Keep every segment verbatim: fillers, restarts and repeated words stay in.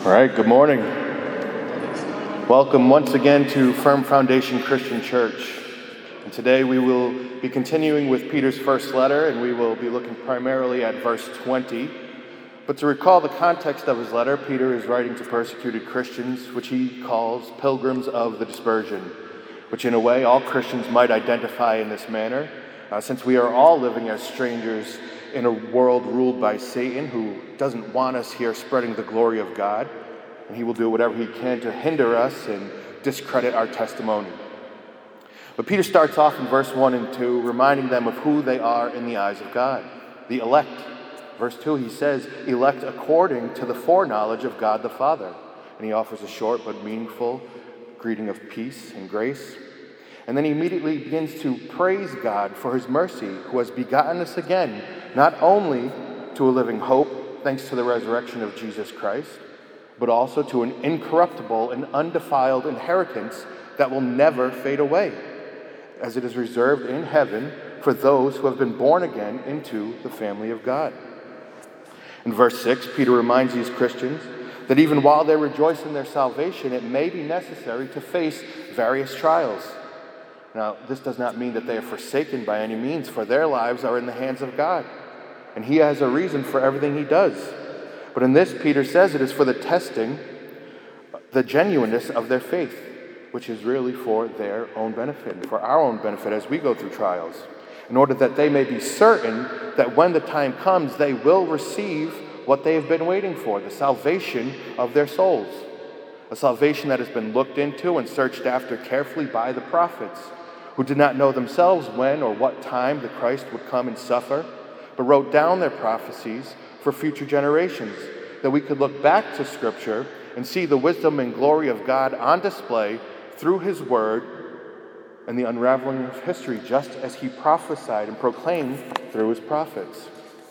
All right, good morning. Welcome once again to Firm Foundation Christian Church. And today we will be continuing with Peter's first letter, and we will be looking primarily at verse twenty. But to recall the context of his letter, Peter is writing to persecuted Christians, which he calls pilgrims of the dispersion, which in a way all Christians might identify in this manner, uh, since we are all living as strangers in a world ruled by Satan, who doesn't want us here spreading the glory of God, and he will do whatever he can to hinder us and discredit our testimony. But Peter starts off in verse one and two, reminding them of who they are in the eyes of God, the elect. Verse two, he says, elect according to the foreknowledge of God the Father. And he offers a short but meaningful greeting of peace and grace. And then he immediately begins to praise God for his mercy, who has begotten us again, not only to a living hope, thanks to the resurrection of Jesus Christ, but also to an incorruptible and undefiled inheritance that will never fade away, as it is reserved in heaven for those who have been born again into the family of God. In verse six, Peter reminds these Christians that even while they rejoice in their salvation, it may be necessary to face various trials. Now, this does not mean that they are forsaken by any means, for their lives are in the hands of God, and he has a reason for everything he does. But in this, Peter says it is for the testing, the genuineness of their faith, which is really for their own benefit, and for our own benefit as we go through trials, in order that they may be certain that when the time comes, they will receive what they have been waiting for, the salvation of their souls, a salvation that has been looked into and searched after carefully by the prophets, who did not know themselves when or what time the Christ would come and suffer, but wrote down their prophecies for future generations, that we could look back to Scripture and see the wisdom and glory of God on display through his word and the unraveling of history, just as he prophesied and proclaimed through his prophets.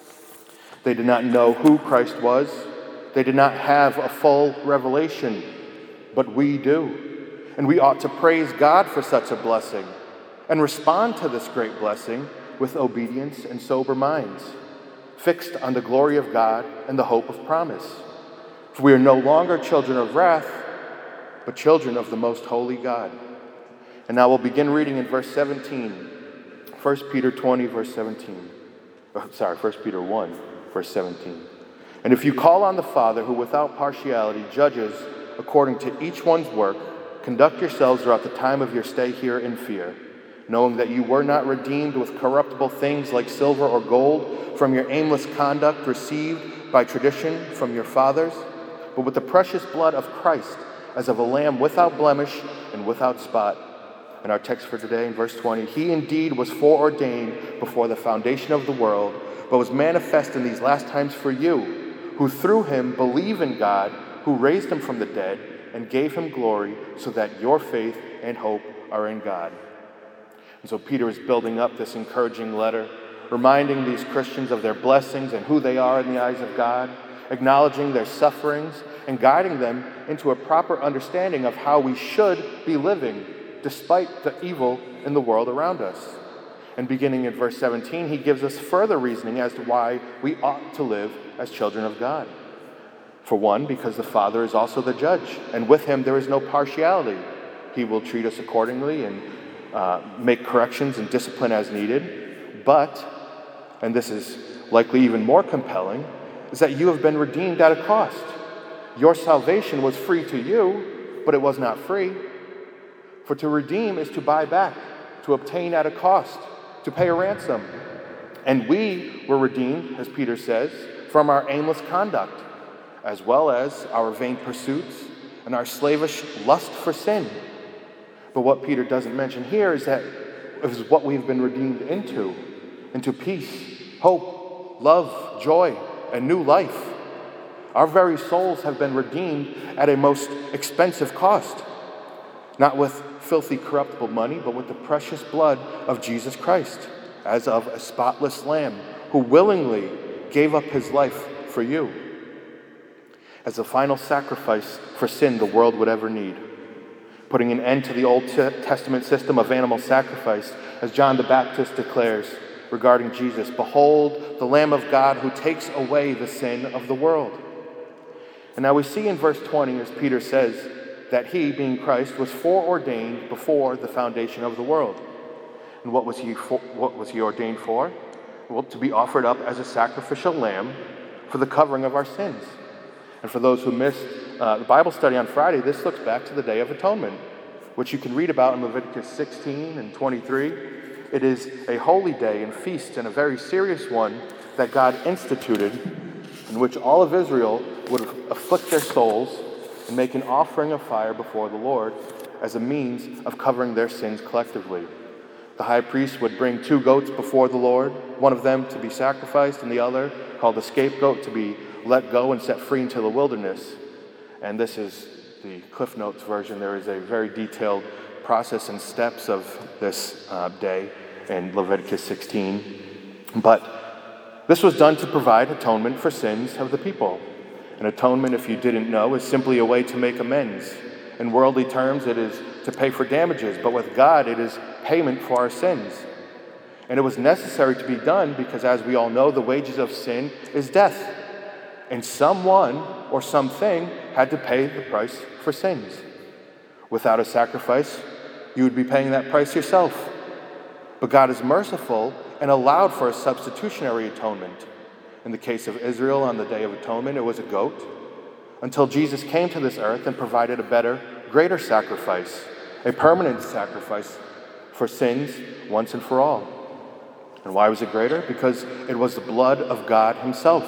They did not know who Christ was. They did not have a full revelation, but we do. And we ought to praise God for such a blessing and respond to this great blessing with obedience and sober minds, fixed on the glory of God and the hope of promise. For we are no longer children of wrath, but children of the most holy God. And now we'll begin reading in verse seventeen. First Peter twenty, verse seventeen. Oh, sorry, First Peter one, verse seventeen. And if you call on the Father, who without partiality judges according to each one's work, conduct yourselves throughout the time of your stay here in fear, knowing that you were not redeemed with corruptible things like silver or gold from your aimless conduct received by tradition from your fathers, but with the precious blood of Christ, as of a lamb without blemish and without spot. In our text for today, in verse twenty, he indeed was foreordained before the foundation of the world, but was manifest in these last times for you, who through him believe in God, who raised him from the dead and gave him glory, so that your faith and hope are in God. And so Peter is building up this encouraging letter, reminding these Christians of their blessings and who they are in the eyes of God, acknowledging their sufferings, and guiding them into a proper understanding of how we should be living despite the evil in the world around us. And beginning in verse seventeen, he gives us further reasoning as to why we ought to live as children of God. For one, because the Father is also the judge, and with him there is no partiality. He will treat us accordingly and uh, make corrections and discipline as needed. But, and this is likely even more compelling, is that you have been redeemed at a cost. Your salvation was free to you, but it was not free. For to redeem is to buy back, to obtain at a cost, to pay a ransom. And we were redeemed, as Peter says, from our aimless conduct, as well as our vain pursuits and our slavish lust for sin. But what Peter doesn't mention here is that it is what we've been redeemed into, into peace, hope, love, joy, and new life. Our very souls have been redeemed at a most expensive cost, not with filthy, corruptible money, but with the precious blood of Jesus Christ, as of a spotless lamb who willingly gave up his life for you, as the final sacrifice for sin the world would ever need, putting an end to the Old Testament system of animal sacrifice, as John the Baptist declares regarding Jesus, "Behold, the Lamb of God who takes away the sin of the world." And now we see in verse twenty, as Peter says, that he, being Christ, was foreordained before the foundation of the world. And what was he for, what was he ordained for? Well, to be offered up as a sacrificial lamb for the covering of our sins. And for those who missed uh, the Bible study on Friday, this looks back to the Day of Atonement, which you can read about in Leviticus sixteen and twenty-three. It is a holy day and feast, and a very serious one that God instituted, in which all of Israel would afflict their souls and make an offering of fire before the Lord as a means of covering their sins collectively. The high priest would bring two goats before the Lord, one of them to be sacrificed and the other, called the scapegoat, to be let go and set free into the wilderness. And this is the Cliff Notes version. There is a very detailed process and steps of this uh, day in Leviticus sixteen. But this was done to provide atonement for sins of the people. And atonement, if you didn't know, is simply a way to make amends. In worldly terms, it is to pay for damages, but with God, it is payment for our sins. And it was necessary to be done because, as we all know, the wages of sin is death. And someone or something had to pay the price for sins. Without a sacrifice, you would be paying that price yourself. But God is merciful and allowed for a substitutionary atonement. In the case of Israel on the Day of Atonement, it was a goat, until Jesus came to this earth and provided a better, greater sacrifice, a permanent sacrifice for sins once and for all. And why was it greater? Because it was the blood of God himself,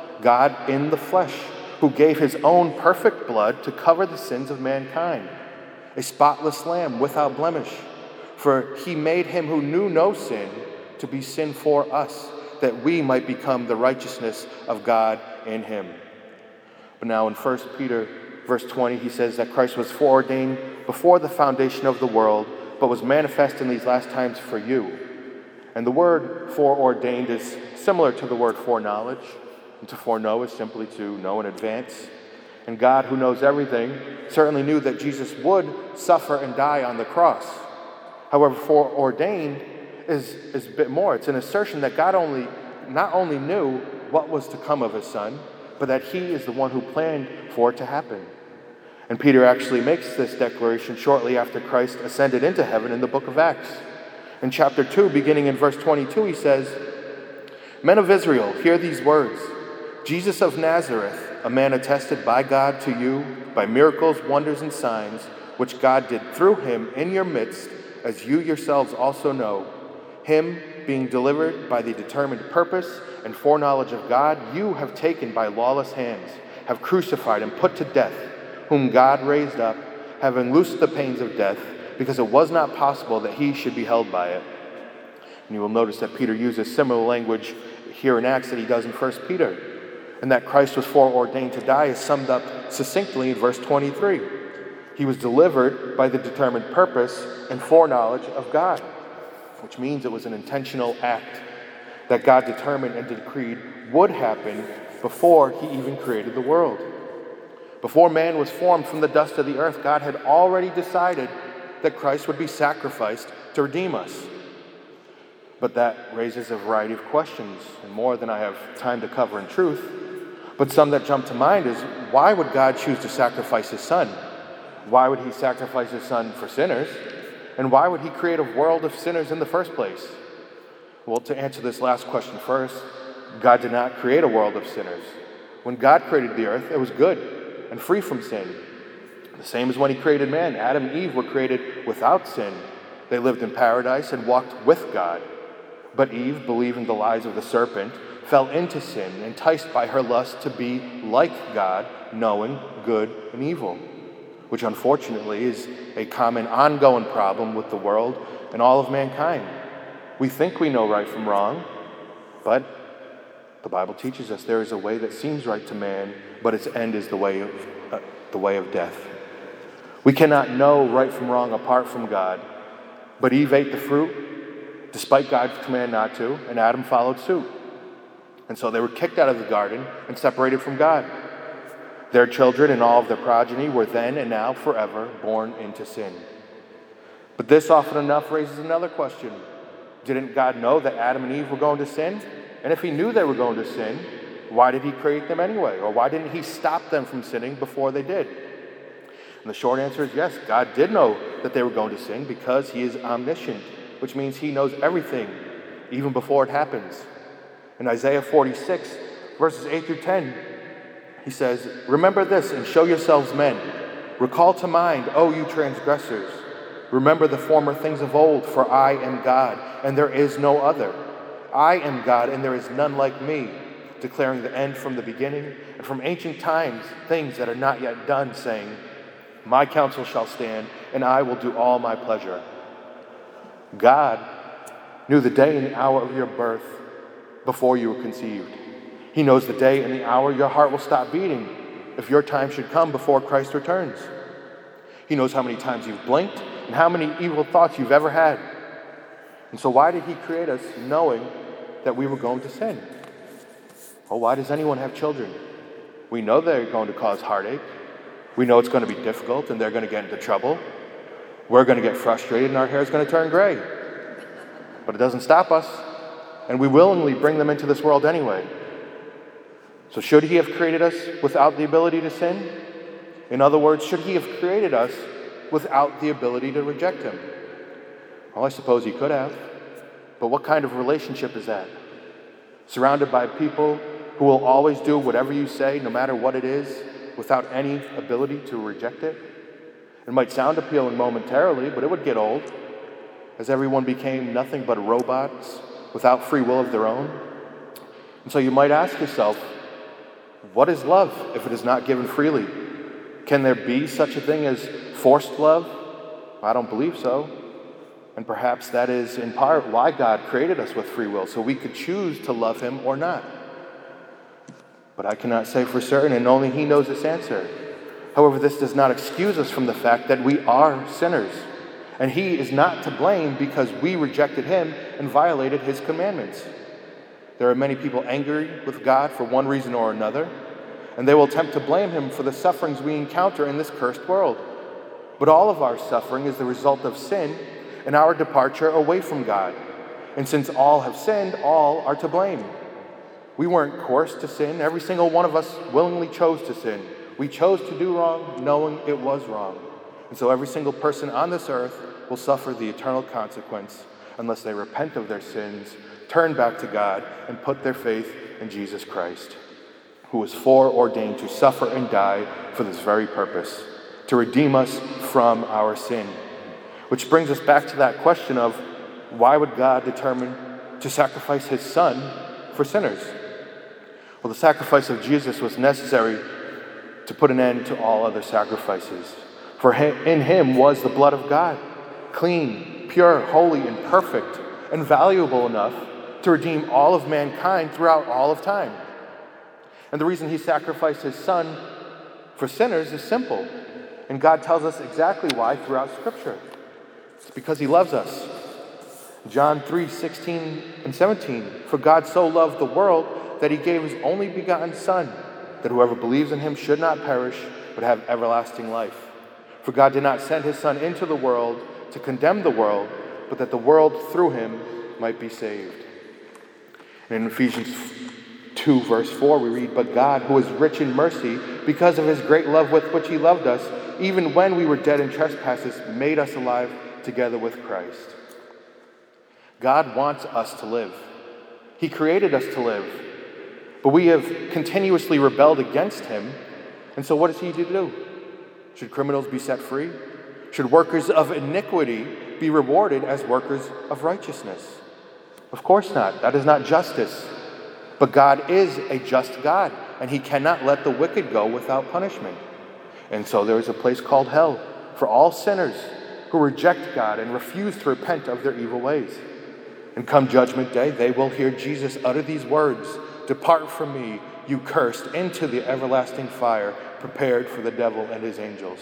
God in the flesh, who gave his own perfect blood to cover the sins of mankind, a spotless lamb without blemish. For he made him who knew no sin to be sin for us, that we might become the righteousness of God in him. But now in First Peter verse twenty, he says that Christ was foreordained before the foundation of the world, but was manifest in these last times for you. And the word foreordained is similar to the word foreknowledge. And to foreknow is simply to know in advance. And God, who knows everything, certainly knew that Jesus would suffer and die on the cross. However, foreordained is, is a bit more. It's an assertion that God only not only knew what was to come of his son, but that he is the one who planned for it to happen. And Peter actually makes this declaration shortly after Christ ascended into heaven in the book of Acts. In chapter two, beginning in verse twenty-two, he says, "Men of Israel, hear these words. Jesus of Nazareth, a man attested by God to you by miracles, wonders, and signs, which God did through him in your midst, as you yourselves also know. Him, being delivered by the determined purpose and foreknowledge of God, you have taken by lawless hands, have crucified and put to death, whom God raised up, having loosed the pains of death, because it was not possible that he should be held by it." And you will notice that Peter uses similar language here in Acts that he does in First Peter. And that Christ was foreordained to die is summed up succinctly in verse twenty-three. He was delivered by the determined purpose and foreknowledge of God, which means it was an intentional act that God determined and decreed would happen before he even created the world. Before man was formed from the dust of the earth, God had already decided that Christ would be sacrificed to redeem us. But that raises a variety of questions, and more than I have time to cover in truth. But some that jump to mind is, why would God choose to sacrifice his son? Why would he sacrifice his son for sinners? And why would he create a world of sinners in the first place? Well, to answer this last question first, God did not create a world of sinners. When God created the earth, it was good and free from sin. The same as when he created man. Adam and Eve were created without sin. They lived in paradise and walked with God. But Eve, believing the lies of the serpent, fell into sin, enticed by her lust to be like God, knowing good and evil, which unfortunately is a common ongoing problem with the world and all of mankind. We think we know right from wrong, but the Bible teaches us there is a way that seems right to man, but its end is the way of uh, the way of death. We cannot know right from wrong apart from God, but Eve ate the fruit despite God's command not to, and Adam followed suit. And so they were kicked out of the garden and separated from God. Their children and all of their progeny were then and now forever born into sin. But this often enough raises another question. Didn't God know that Adam and Eve were going to sin? And if he knew they were going to sin, why did he create them anyway? Or why didn't he stop them from sinning before they did? And the short answer is yes, God did know that they were going to sin because he is omniscient, which means he knows everything, even before it happens. In Isaiah forty-six, verses eight through ten, he says, "Remember this and show yourselves men. Recall to mind, O you transgressors. Remember the former things of old, for I am God, and there is no other. I am God, and there is none like me, declaring the end from the beginning, and from ancient times things that are not yet done, saying, my counsel shall stand, and I will do all my pleasure." God knew the day and the hour of your birth before you were conceived. He knows the day and the hour your heart will stop beating if your time should come before Christ returns. He knows how many times you've blinked and how many evil thoughts you've ever had. And so why did he create us knowing that we were going to sin? Well, why does anyone have children? We know they're going to cause heartache. We know it's going to be difficult and they're going to get into trouble. We're going to get frustrated and our hair is going to turn gray. But it doesn't stop us, and we willingly bring them into this world anyway. So should he have created us without the ability to sin? In other words, should he have created us without the ability to reject him? Well, I suppose he could have. But what kind of relationship is that? Surrounded by people who will always do whatever you say, no matter what it is, without any ability to reject it? It might sound appealing momentarily, but it would get old, as everyone became nothing but robots without free will of their own. And so you might ask yourself, what is love if it is not given freely? Can there be such a thing as forced love? I don't believe so. And perhaps that is in part why God created us with free will, so we could choose to love him or not. But I cannot say for certain, and only he knows this answer. However, this does not excuse us from the fact that we are sinners, and he is not to blame because we rejected him and violated his commandments. There are many people angry with God for one reason or another, and they will attempt to blame him for the sufferings we encounter in this cursed world. But all of our suffering is the result of sin and our departure away from God. And since all have sinned, all are to blame. We weren't coerced to sin. Every single one of us willingly chose to sin. We chose to do wrong, knowing it was wrong. And so every single person on this earth will suffer the eternal consequence unless they repent of their sins, turn back to God, and put their faith in Jesus Christ, who was foreordained to suffer and die for this very purpose, to redeem us from our sin. Which brings us back to that question of, why would God determine to sacrifice his son for sinners? Well, the sacrifice of Jesus was necessary to put an end to all other sacrifices. For in him was the blood of God, clean, pure, holy, and perfect, and valuable enough to redeem all of mankind throughout all of time. And the reason he sacrificed his son for sinners is simple. And God tells us exactly why throughout Scripture. It's because he loves us. John three sixteen and seventeen, "For God so loved the world that he gave his only begotten Son, that whoever believes in him should not perish, but have everlasting life. For God did not send his Son into the world to condemn the world, but that the world through him might be saved." And in Ephesians two, verse four, we read, "But God, who is rich in mercy, because of his great love with which he loved us, even when we were dead in trespasses, made us alive together with Christ." God wants us to live. He created us to live. But we have continuously rebelled against him. And so what does he do? Should criminals be set free? Should workers of iniquity be rewarded as workers of righteousness? Of course not. That is not justice. But God is a just God, and he cannot let the wicked go without punishment. And so there is a place called hell for all sinners who reject God and refuse to repent of their evil ways. And come judgment day, they will hear Jesus utter these words, "Depart from me, you cursed, into the everlasting fire prepared for the devil and his angels."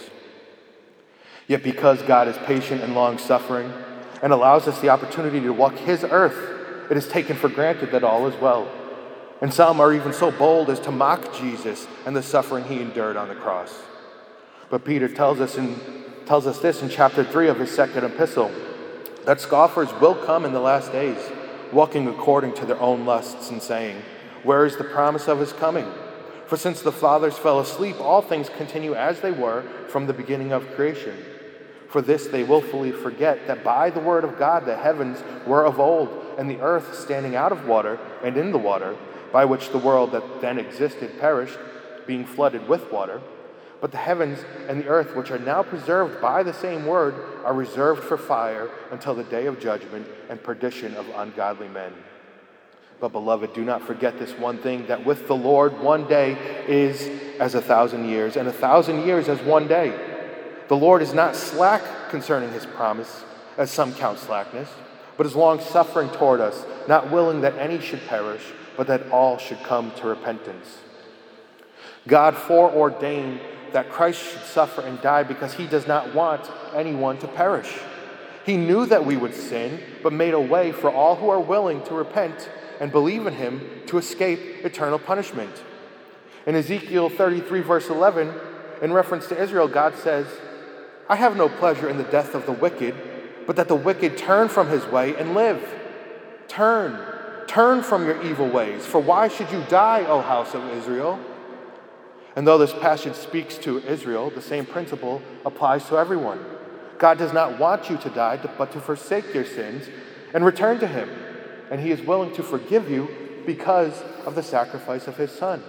Yet because God is patient and long-suffering and allows us the opportunity to walk his earth, it is taken for granted that all is well. And some are even so bold as to mock Jesus and the suffering he endured on the cross. But Peter tells us in, tells us this in chapter three of his second epistle, that scoffers will come in the last days, walking according to their own lusts and saying, Where is the promise of his coming? For since the fathers fell asleep, all things continue as they were from the beginning of creation. For this they willfully forget that by the word of God the heavens were of old, and the earth standing out of water and in the water, by which the world that then existed perished, being flooded with water. But the heavens and the earth, which are now preserved by the same word, are reserved for fire until the day of judgment and perdition of ungodly men. But, beloved, do not forget this one thing, that with the Lord one day is as a thousand years, and a thousand years as one day. The Lord is not slack concerning his promise, as some count slackness, but is long-suffering toward us, not willing that any should perish, but that all should come to repentance. God foreordained that Christ should suffer and die because he does not want anyone to perish. He knew that we would sin, but made a way for all who are willing to repent and believe in him to escape eternal punishment. In Ezekiel thirty-three, verse eleven, in reference to Israel, God says, I have no pleasure in the death of the wicked, but that the wicked turn from his way and live. Turn, turn from your evil ways, for why should you die, O house of Israel? And though this passage speaks to Israel, the same principle applies to everyone. God does not want you to die, but to forsake your sins and return to him. And he is willing to forgive you because of the sacrifice of his Son.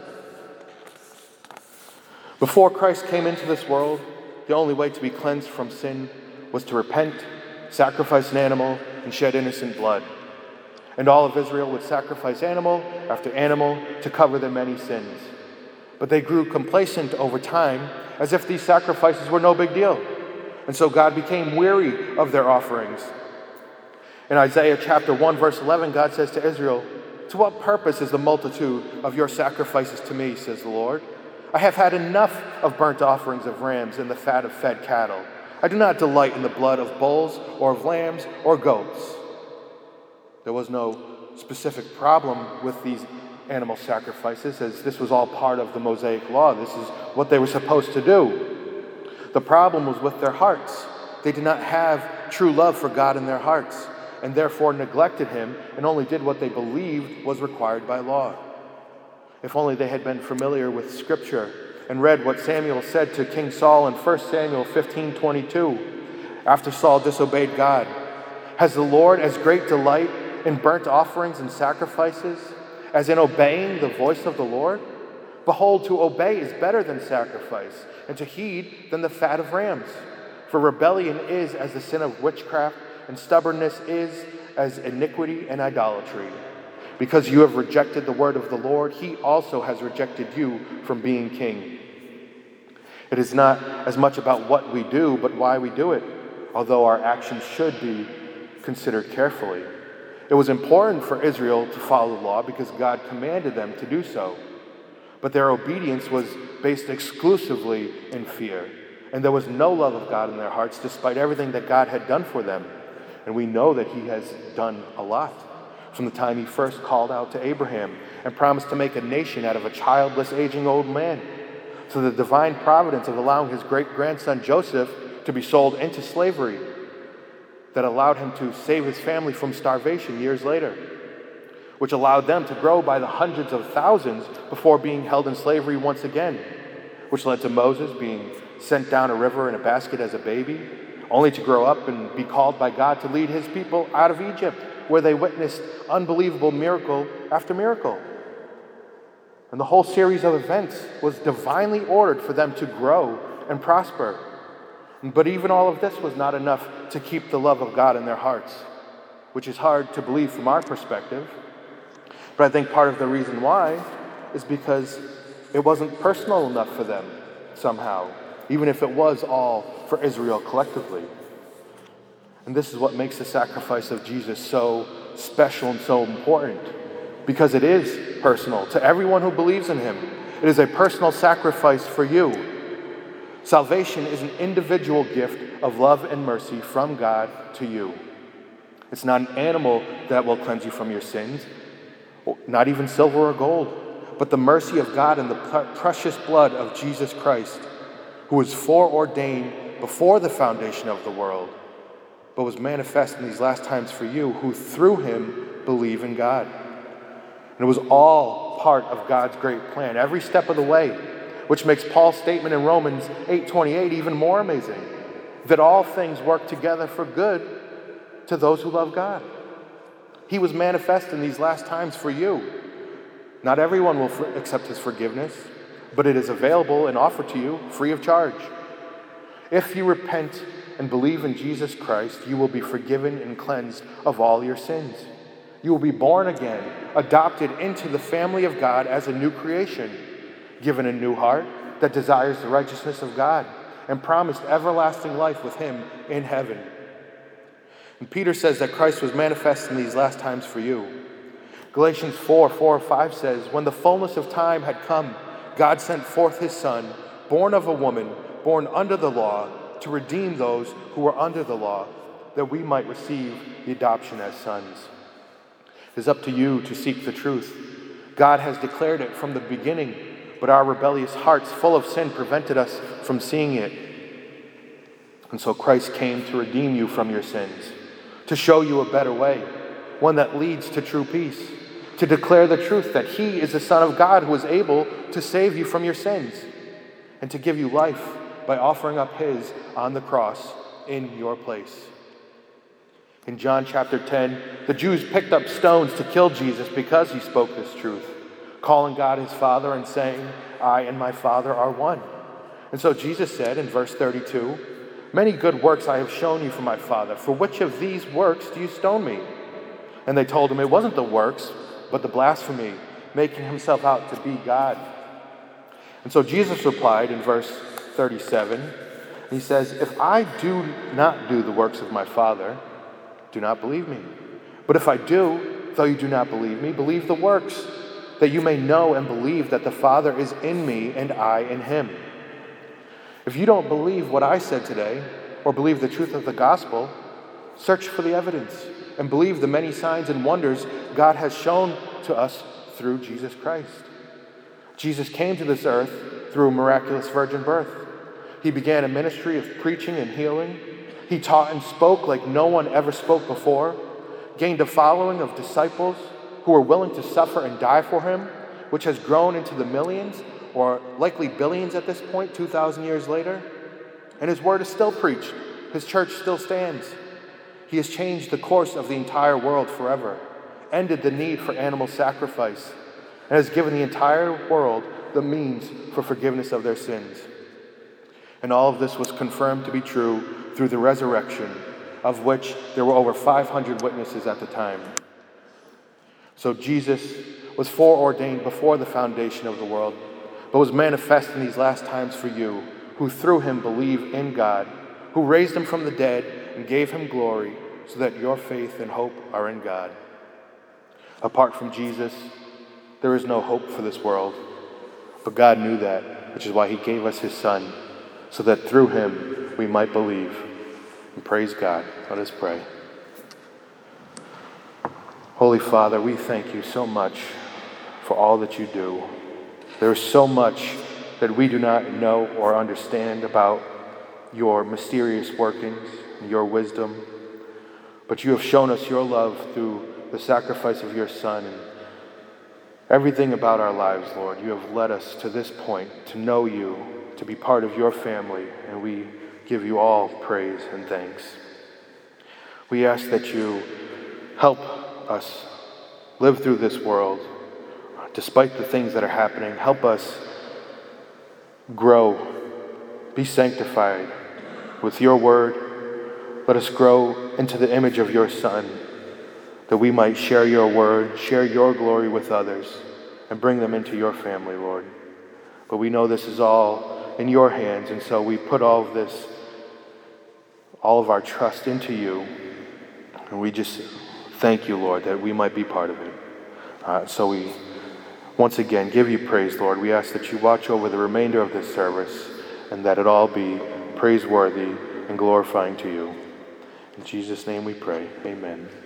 Before Christ came into this world, the only way to be cleansed from sin was to repent, sacrifice an animal, and shed innocent blood. And all of Israel would sacrifice animal after animal to cover their many sins. But they grew complacent over time, as if these sacrifices were no big deal. And so God became weary of their offerings. In Isaiah chapter one, verse eleven, God says to Israel, to what purpose is the multitude of your sacrifices to me, says the Lord? I have had enough of burnt offerings of rams and the fat of fed cattle. I do not delight in the blood of bulls or of lambs or goats. There was no specific problem with these animal sacrifices, as this was all part of the Mosaic law. This is what they were supposed to do. The problem was with their hearts. They did not have true love for God in their hearts, and therefore neglected him and only did what they believed was required by law. If only they had been familiar with Scripture and read what Samuel said to King Saul in First Samuel fifteen twenty-two, after Saul disobeyed God. Has the Lord as great delight in burnt offerings and sacrifices as in obeying the voice of the Lord? Behold, to obey is better than sacrifice, and to heed than the fat of rams. For rebellion is as the sin of witchcraft, and stubbornness is as iniquity and idolatry. Because you have rejected the word of the Lord, he also has rejected you from being king. It is not as much about what we do, but why we do it, although our actions should be considered carefully. It was important for Israel to follow the law because God commanded them to do so. But their obedience was based exclusively in fear. And there was no love of God in their hearts despite everything that God had done for them. And we know that he has done a lot. From the time he first called out to Abraham and promised to make a nation out of a childless, aging old man, to the divine providence of allowing his great-grandson Joseph to be sold into slavery that allowed him to save his family from starvation years later, which allowed them to grow by the hundreds of thousands before being held in slavery once again, which led to Moses being sent down a river in a basket as a baby, only to grow up and be called by God to lead his people out of Egypt, where they witnessed unbelievable miracle after miracle. And the whole series of events was divinely ordered for them to grow and prosper. But even all of this was not enough to keep the love of God in their hearts, which is hard to believe from our perspective. But I think part of the reason why is because it wasn't personal enough for them somehow, even if it was all for Israel collectively. And this is what makes the sacrifice of Jesus so special and so important, because it is personal to everyone who believes in him. It is a personal sacrifice for you. Salvation is an individual gift of love and mercy from God to you. It's not an animal that will cleanse you from your sins, not even silver or gold, but the mercy of God and the precious blood of Jesus Christ, who was foreordained before the foundation of the world, but was manifest in these last times for you, who through him believe in God. And it was all part of God's great plan, every step of the way, which makes Paul's statement in Romans eight twenty-eight even more amazing, that all things work together for good to those who love God. He was manifest in these last times for you. Not everyone will for- accept his forgiveness, but it is available and offered to you free of charge. If you repent and believe in Jesus Christ, you will be forgiven and cleansed of all your sins. You will be born again, adopted into the family of God as a new creation, given a new heart that desires the righteousness of God, and promised everlasting life with him in heaven. And Peter says that Christ was manifest in these last times for you. Galatians four, four, five says, when the fullness of time had come, God sent forth his Son, born of a woman, born under the law, to redeem those who were under the law, that we might receive the adoption as sons. It is up to you to seek the truth. God has declared it from the beginning, but our rebellious hearts full of sin prevented us from seeing it. And so Christ came to redeem you from your sins, to show you a better way, one that leads to true peace, to declare the truth that he is the Son of God who is able to save you from your sins, and to give you life by offering up his on the cross in your place. In John chapter ten, the Jews picked up stones to kill Jesus because he spoke this truth, calling God his Father and saying, I and my Father are one. And so Jesus said in verse thirty-two, many good works I have shown you from my Father. For which of these works do you stone me? And they told him it wasn't the works, but the blasphemy, making himself out to be God. And so Jesus replied in verse thirty-seven, he says, if I do not do the works of my Father, do not believe me. But if I do, though you do not believe me, believe the works, that you may know and believe that the Father is in me and I in him. If you don't believe what I said today, or believe the truth of the gospel, search for the evidence and believe the many signs and wonders God has shown to us through Jesus Christ. Jesus came to this earth through a miraculous virgin birth. He began a ministry of preaching and healing. He taught and spoke like no one ever spoke before, gained a following of disciples who were willing to suffer and die for him, which has grown into the millions, or likely billions at this point, two thousand years later. And his word is still preached. His church still stands. He has changed the course of the entire world forever, ended the need for animal sacrifice, and has given the entire world the means for forgiveness of their sins. And all of this was confirmed to be true through the resurrection, of which there were over five hundred witnesses at the time. So Jesus was foreordained before the foundation of the world, but was manifest in these last times for you, who through him believe in God, who raised him from the dead and gave him glory, so that your faith and hope are in God. Apart from Jesus, there is no hope for this world, but God knew that, which is why he gave us his Son, so that through him we might believe. And praise God. Let us pray. Holy Father, we thank you so much for all that you do. There is so much that we do not know or understand about your mysterious workings and your wisdom, but you have shown us your love through the sacrifice of your Son and everything about our lives, Lord. You have led us to this point to know you, to be part of your family, and we give you all praise and thanks. We ask that you help us live through this world despite the things that are happening. Help us grow, be sanctified with your word. Let us grow into the image of your Son, that we might share your word, share your glory with others, and bring them into your family, Lord. But we know this is all in your hands, and so we put all of this, all of our trust into you, and we just thank you, Lord, that we might be part of it. Uh, so we once again give you praise, Lord. We ask that you watch over the remainder of this service, and that it all be praiseworthy and glorifying to you. In Jesus' name we pray. Amen.